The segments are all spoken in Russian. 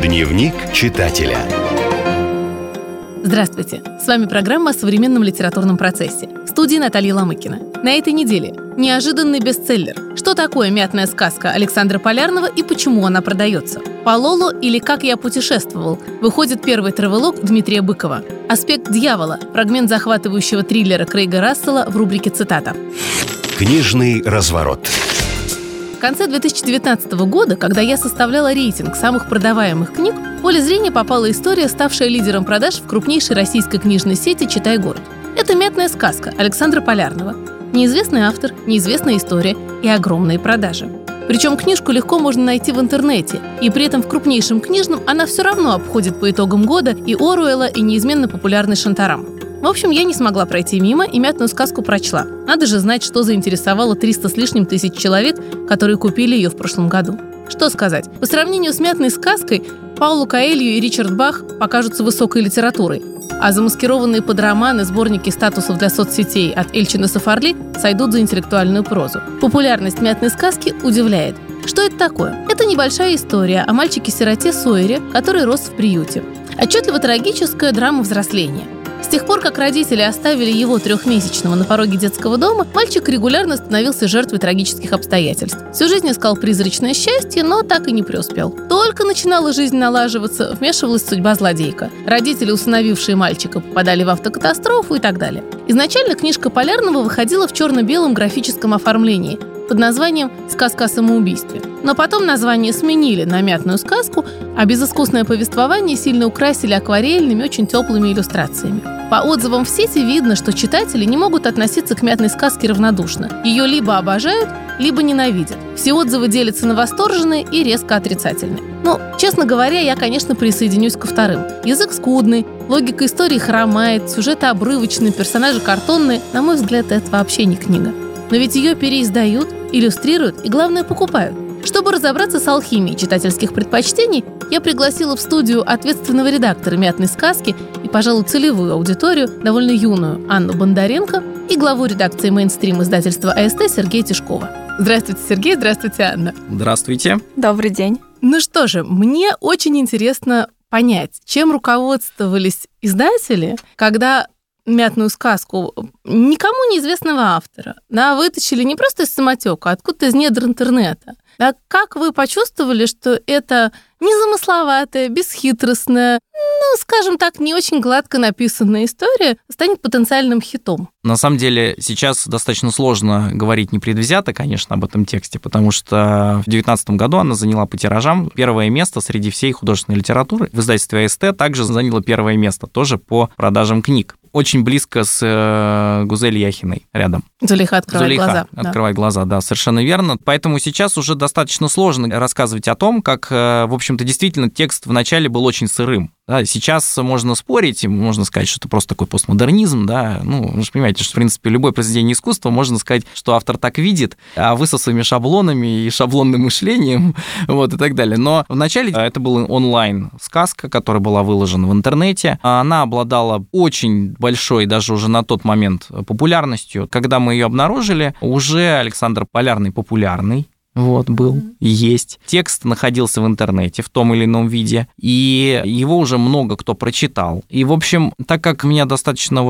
Дневник читателя. Здравствуйте! С вами программа о современном литературном процессе. В студии Наталья Ломыкина. На этой неделе неожиданный бестселлер. Что такое «Мятная сказка» Александра Полярного и почему она продается? «Пололо» или «Как я путешествовал» выходит первый тревелог Дмитрия Быкова. «Аспект дьявола» – фрагмент захватывающего триллера Крейга Рассела в рубрике «Цитата». Книжный разворот. В конце 2019 года, когда я составляла рейтинг самых продаваемых книг, в поле зрения попала история, ставшая лидером продаж в крупнейшей российской книжной сети «Читай город». Это «Мятная сказка» Александра Полярного. Неизвестный автор, неизвестная история и огромные продажи. Причем книжку легко можно найти в интернете, и при этом в крупнейшем книжном она все равно обходит по итогам года и Оруэлла, и неизменно популярный Шантарам. В общем, я не смогла пройти мимо и «Мятную сказку» прочла. Надо же знать, что заинтересовало 300 с лишним тысяч человек, которые купили ее в прошлом году. Что сказать? По сравнению с «Мятной сказкой» Пауло Коэльо и Ричард Бах покажутся высокой литературой, а замаскированные под романы сборники статусов для соцсетей от Эльчина Сафарли сойдут за интеллектуальную прозу. Популярность «Мятной сказки» удивляет. Что это такое? Это небольшая история о мальчике-сироте Сойере, который рос в приюте. Отчетливо трагическая драма взросления. С тех пор, как родители оставили его 3-месячного на пороге детского дома, мальчик регулярно становился жертвой трагических обстоятельств. Всю жизнь искал призрачное счастье, но так и не преуспел. Только начинала жизнь налаживаться, вмешивалась судьба злодейка. Родители, усыновившие мальчика, попадали в автокатастрофу и так далее. Изначально книжка Полярного выходила в черно-белом графическом оформлении под названием «Сказка о самоубийстве». Но потом название сменили на «Мятную сказку», а безыскусное повествование сильно украсили акварельными, очень теплыми иллюстрациями. По отзывам в сети видно, что читатели не могут относиться к «Мятной сказке» равнодушно. Ее либо обожают, либо ненавидят. Все отзывы делятся на восторженные и резко отрицательные. Честно говоря, я, конечно, присоединюсь ко вторым. Язык скудный, логика истории хромает, сюжеты обрывочные, персонажи картонные. На мой взгляд, это вообще не книга. Но ведь ее переиздают, иллюстрируют и, главное, покупают. Чтобы разобраться с алхимией читательских предпочтений, я пригласила в студию ответственного редактора «Мятной сказки» и, пожалуй, целевую аудиторию, довольно юную Анну Бондаренко и главу редакции «Мейнстрим» издательства АСТ Сергея Тишкова. Здравствуйте, Сергей, здравствуйте, Анна. Здравствуйте. Добрый день. Ну что же, мне очень интересно понять, чем руководствовались издатели, когда «Мятную сказку» никому неизвестного автора вытащили не просто из самотека, а откуда-то из недр интернета. Да, как вы почувствовали, что это незамысловатая, бесхитростная, скажем так, не очень гладко написанная история станет потенциальным хитом? На самом деле сейчас достаточно сложно говорить непредвзято, конечно, об этом тексте, потому что в 2019 году она заняла по тиражам первое место среди всей художественной литературы. В издательстве АСТ также заняла первое место, тоже по продажам книг. Очень близко с Гузель Яхиной рядом. Зулейха открывает глаза. Открывает глаза, да, совершенно верно. Поэтому сейчас уже достаточно сложно рассказывать о том, как, в общем-то, действительно текст вначале был очень сырым. Да, сейчас можно спорить, можно сказать, что это просто такой постмодернизм, да, вы же понимаете, что, в принципе, любое произведение искусства, можно сказать, что автор так видит, а вы со своими шаблонами и шаблонным мышлением, и так далее. Но вначале это была онлайн-сказка, которая была выложена в интернете, она обладала очень большой, даже уже на тот момент, популярностью. Когда мы ее обнаружили, уже Александр Полярный популярный, был и есть. Текст находился в интернете в том или ином виде, и его уже много кто прочитал. И, в общем, так как меня достаточно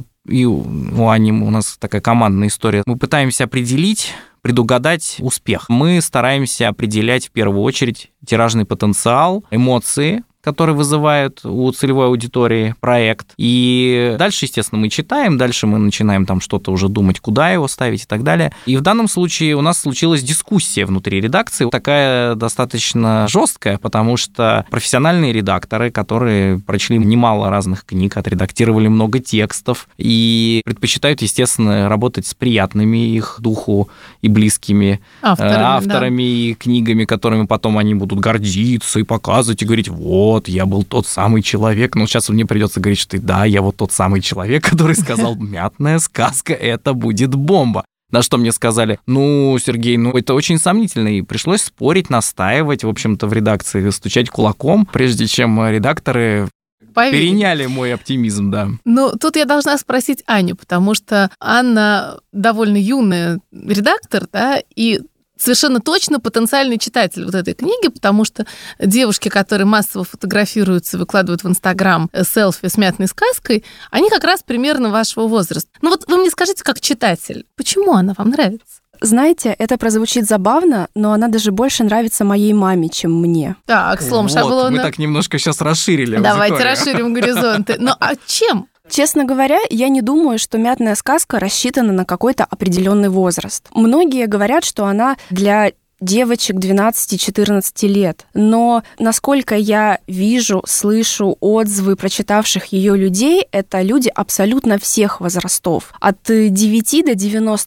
и у Ани у нас такая командная история, мы пытаемся определить, предугадать успех. Мы стараемся определять в первую очередь тиражный потенциал, эмоции, которые вызывают у целевой аудитории проект. И дальше, естественно, мы читаем, дальше мы начинаем там что-то уже думать, куда его ставить и так далее. И в данном случае у нас случилась дискуссия внутри редакции, такая достаточно жесткая, потому что профессиональные редакторы, которые прочли немало разных книг, отредактировали много текстов и предпочитают, естественно, работать с приятными их духу и близкими авторами и книгами, которыми потом они будут гордиться и показывать, и говорить, я был тот самый человек. Сейчас мне придется говорить, что да, я тот самый человек, который сказал, «Мятная сказка, это будет бомба». На что мне сказали, Сергей, это очень сомнительно, и пришлось спорить, настаивать, в общем-то, в редакции, стучать кулаком, прежде чем редакторы переняли мой оптимизм, да. Тут я должна спросить Аню, потому что Анна довольно юная редактор, да, и совершенно точно потенциальный читатель вот этой книги, потому что девушки, которые массово фотографируются, выкладывают в Инстаграм селфи с мятной сказкой, они как раз примерно вашего возраста. Ну вот вы мне скажите, как читатель, почему она вам нравится? Знаете, это прозвучит забавно, но она даже больше нравится моей маме, чем мне. Так, слом шаблона. Мы так немножко сейчас расширили. Давайте расширим горизонты. Ну а чем? Честно говоря, я не думаю, что «Мятная сказка» рассчитана на какой-то определенный возраст. Многие говорят, что она для девочек 12-14 лет. Но насколько я вижу, слышу отзывы прочитавших ее людей, это люди абсолютно всех возрастов. От 9 до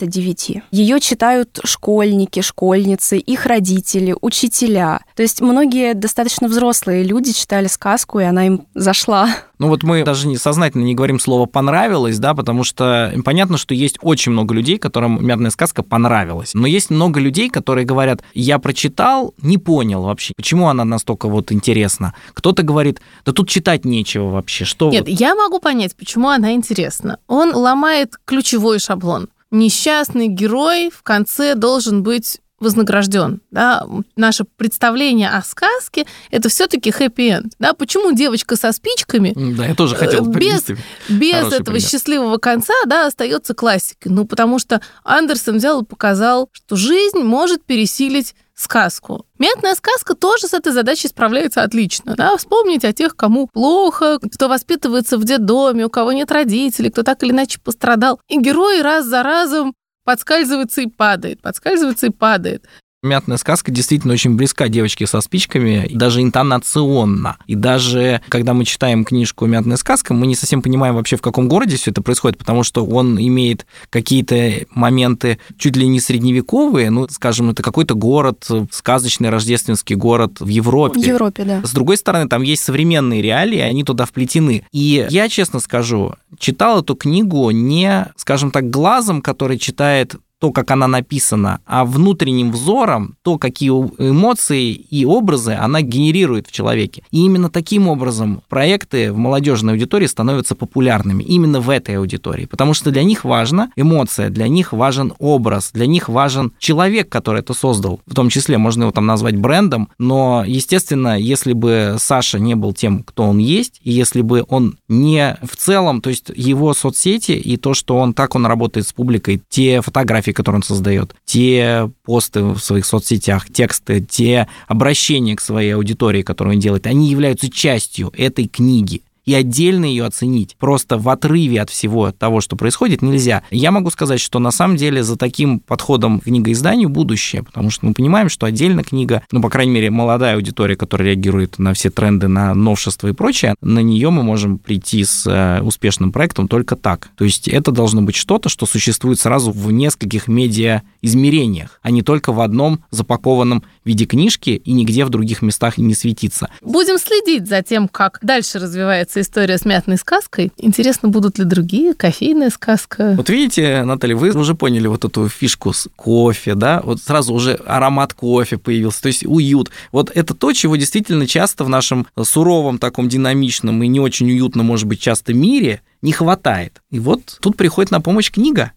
99. Ее читают школьники, школьницы, их родители, учителя. То есть многие достаточно взрослые люди читали сказку, и она им зашла. Ну вот мы даже сознательно не говорим слово «понравилось», да, потому что понятно, что есть очень много людей, которым «Мятная сказка» понравилась. Но есть много людей, которые говорят: я прочитал, не понял вообще, почему она настолько вот интересна. Кто-то говорит: да тут читать нечего вообще. Что Нет, вот? Я могу понять, почему она интересна. Он ломает ключевой шаблон. Несчастный герой в конце должен быть вознагражден. Да? Наше представление о сказке — это все-таки хэппи-энд. Да? Почему девочка со спичками Да, я тоже хотел привести без этого пример. Счастливого конца, да, остается классикой? Ну, потому что Андерсон взял и показал, что жизнь может пересилить сказку. «Мятная сказка» тоже с этой задачей справляется отлично. Да? Вспомните о тех, кому плохо, кто воспитывается в детдоме, у кого нет родителей, кто так или иначе пострадал. И герой раз за разом подскальзывается и падает, подскальзывается и падает. «Мятная сказка» действительно очень близка девочке со спичками, и даже интонационно. И даже когда мы читаем книжку «Мятная сказка», мы не совсем понимаем вообще, в каком городе все это происходит, потому что он имеет какие-то моменты чуть ли не средневековые, ну, скажем, это какой-то город, сказочный рождественский город в Европе. В Европе, да. С другой стороны, там есть современные реалии, они туда вплетены. И я, честно скажу, читал эту книгу не, скажем так, глазом, который читает то, как она написана, а внутренним взором, то, какие эмоции и образы она генерирует в человеке. И именно таким образом проекты в молодежной аудитории становятся популярными, именно в этой аудитории, потому что для них важна эмоция, для них важен образ, для них важен человек, который это создал. В том числе можно его там назвать брендом, но, естественно, если бы Саша не был тем, кто он есть, и если бы он не в целом, то есть его соцсети и то, что он работает с публикой, те фотографии, которые он создает, те посты в своих соцсетях, тексты, те обращения к своей аудитории, которые он делает, они являются частью этой книги. И отдельно ее оценить просто в отрыве от всего того, что происходит, нельзя. Я могу сказать, что на самом деле за таким подходом к книгоизданию будущее, потому что мы понимаем, что отдельно книга, ну, по крайней мере, молодая аудитория, которая реагирует на все тренды, на новшества и прочее, на нее мы можем прийти с успешным проектом только так. То есть это должно быть что-то, что существует сразу в нескольких медиа-измерениях, а не только в одном запакованном виде книжки и нигде в других местах не светится. Будем следить за тем, как дальше развивается история с «Мятной сказкой». Интересно, будут ли другие? Кофейная сказка. Вот видите, Наталья, вы уже поняли вот эту фишку с кофе, да? Вот сразу уже аромат кофе появился, то есть уют. Вот это то, чего действительно часто в нашем суровом, таком динамичном и не очень уютном, может быть, часто мире не хватает. И вот тут приходит на помощь книга.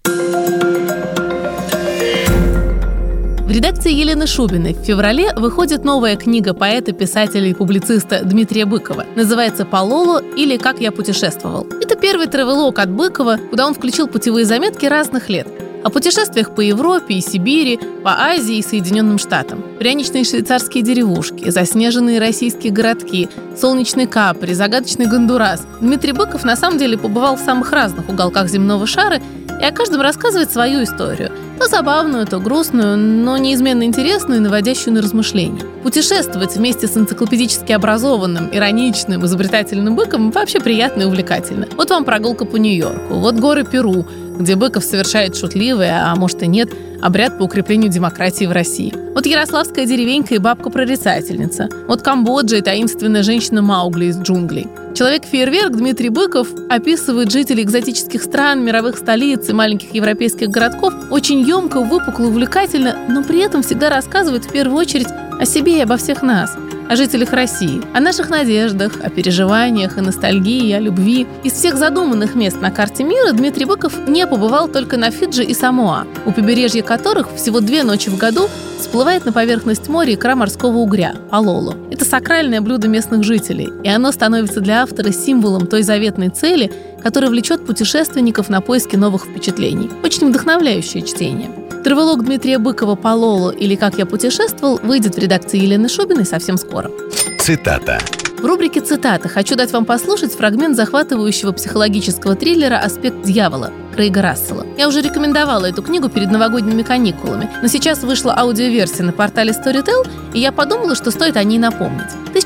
В редакции Елены Шубиной в феврале выходит новая книга поэта, писателя и публициста Дмитрия Быкова. Называется «Пололо» или «Как я путешествовал». Это первый тревелог от Быкова, куда он включил путевые заметки разных лет. О путешествиях по Европе и Сибири, по Азии и Соединенным Штатам. Пряничные швейцарские деревушки, заснеженные российские городки, солнечный Капри, загадочный Гондурас. Дмитрий Быков на самом деле побывал в самых разных уголках земного шара и о каждом рассказывает свою историю. То забавную, то грустную, но неизменно интересную и наводящую на размышления. Путешествовать вместе с энциклопедически образованным, ироничным, изобретательным Быковым вообще приятно и увлекательно. Вот вам прогулка по Нью-Йорку, вот горы Перу, где Быков совершает шутливый, а может и нет, обряд по укреплению демократии в России. Вот ярославская деревенька и бабка-прорицательница. Вот Камбоджа и таинственная женщина Маугли из джунглей. Человек-фейерверк Дмитрий Быков описывает жителей экзотических стран, мировых столиц и маленьких европейских городков очень емко, выпукло, увлекательно, но при этом всегда рассказывает в первую очередь о себе и обо всех нас. о жителях России, о наших надеждах, о переживаниях, о ностальгии, о любви. Из всех задуманных мест на карте мира Дмитрий Быков не побывал только на Фиджи и Самоа, у побережья которых всего 2 ночи в году всплывает на поверхность моря икра морского угря – палоло. Это сакральное блюдо местных жителей, и оно становится для автора символом той заветной цели, которая влечет путешественников на поиски новых впечатлений. Очень вдохновляющее чтение. Травелог Дмитрия Быкова «Палоло» или «Как я путешествовал» выйдет в редакции Елены Шубиной совсем скоро. Цитата. В рубрике «Цитаты» хочу дать вам послушать фрагмент захватывающего психологического триллера «Аспект дьявола» Крейга Рассела. Я уже рекомендовала эту книгу перед новогодними каникулами, но сейчас вышла аудиоверсия на портале Storytel, и я подумала, что стоит о ней напомнить.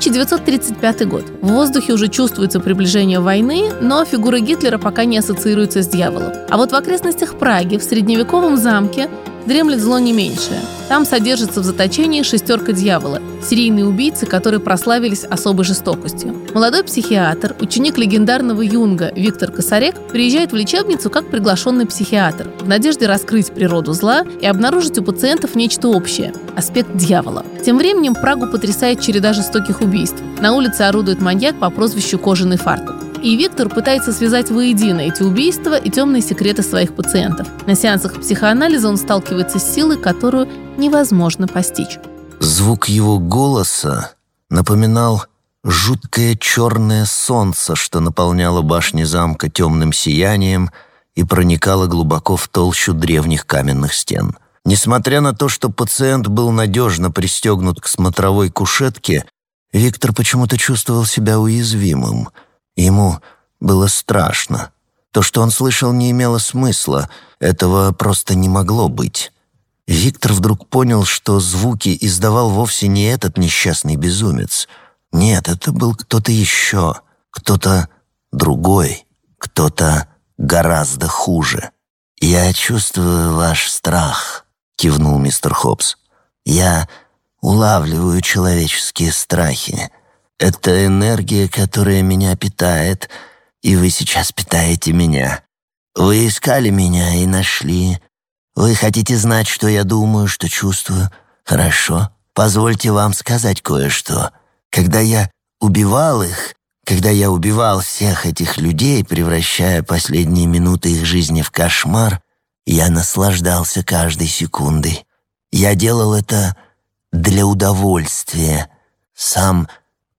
1935 год. В воздухе уже чувствуется приближение войны, но фигура Гитлера пока не ассоциируется с дьяволом. А вот в окрестностях Праги, в средневековом замке, дремлет зло не меньшее. Там содержится в заточении 6 дьявола, серийные убийцы, которые прославились особой жестокостью. Молодой психиатр, ученик легендарного Юнга Виктор Косарек, приезжает в лечебницу как приглашенный психиатр в надежде раскрыть природу зла и обнаружить у пациентов нечто общее – аспект дьявола. Тем временем Прагу потрясает череда жестоких убийств. На улице орудует маньяк по прозвищу Кожаный фартук. И Виктор пытается связать воедино эти убийства и темные секреты своих пациентов. На сеансах психоанализа он сталкивается с силой, которую невозможно постичь. Звук его голоса напоминал жуткое черное солнце, что наполняло башни замка темным сиянием и проникало глубоко в толщу древних каменных стен. Несмотря на то, что пациент был надежно пристегнут к смотровой кушетке, Виктор почему-то чувствовал себя уязвимым. Ему было страшно. То, что он слышал, не имело смысла. Этого просто не могло быть. Виктор вдруг понял, что звуки издавал вовсе не этот несчастный безумец. Нет, это был кто-то еще, кто-то другой, кто-то гораздо хуже. «Я чувствую ваш страх», — кивнул мистер Хопс. «Я улавливаю человеческие страхи. Это энергия, которая меня питает, и вы сейчас питаете меня. Вы искали меня и нашли. Вы хотите знать, что я думаю, что чувствую? Хорошо. Позвольте вам сказать кое-что. Когда я убивал их, когда я убивал всех этих людей, превращая последние минуты их жизни в кошмар, я наслаждался каждой секундой. Я делал это для удовольствия. Сам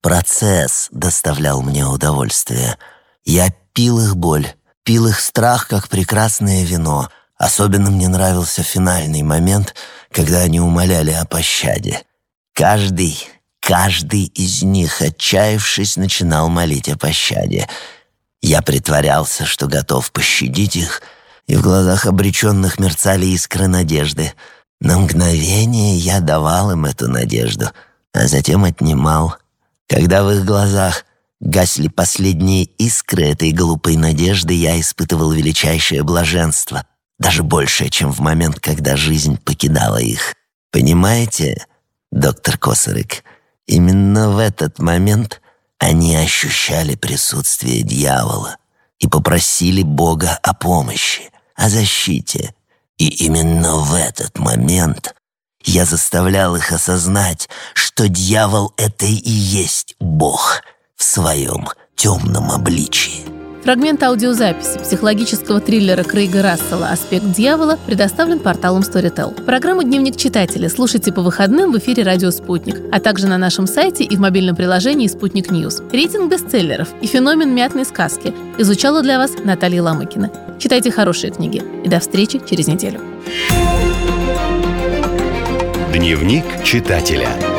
процесс доставлял мне удовольствие. Я пил их боль, пил их страх, как прекрасное вино. Особенно мне нравился финальный момент, когда они умоляли о пощаде. Каждый из них, отчаявшись, начинал молить о пощаде. Я притворялся, что готов пощадить их, и в глазах обреченных мерцали искры надежды. На мгновение я давал им эту надежду, а затем отнимал. Когда в их глазах гасли последние искры этой глупой надежды, я испытывал величайшее блаженство, даже большее, чем в момент, когда жизнь покидала их. Понимаете, доктор Косарек, именно в этот момент они ощущали присутствие дьявола и попросили Бога о помощи, о защите. И именно в этот момент я заставлял их осознать, что дьявол — это и есть Бог в своем темном обличии. Фрагмент аудиозаписи психологического триллера Крейга Рассела «Аспект дьявола» предоставлен порталом Storytel. Программу «Дневник читателя» слушайте по выходным в эфире «Радио Спутник», а также на нашем сайте и в мобильном приложении «Спутник Ньюс». Рейтинг бестселлеров и феномен мятной сказки изучала для вас Наталья Ломыкина. Читайте хорошие книги. И до встречи через неделю. Дневник читателя.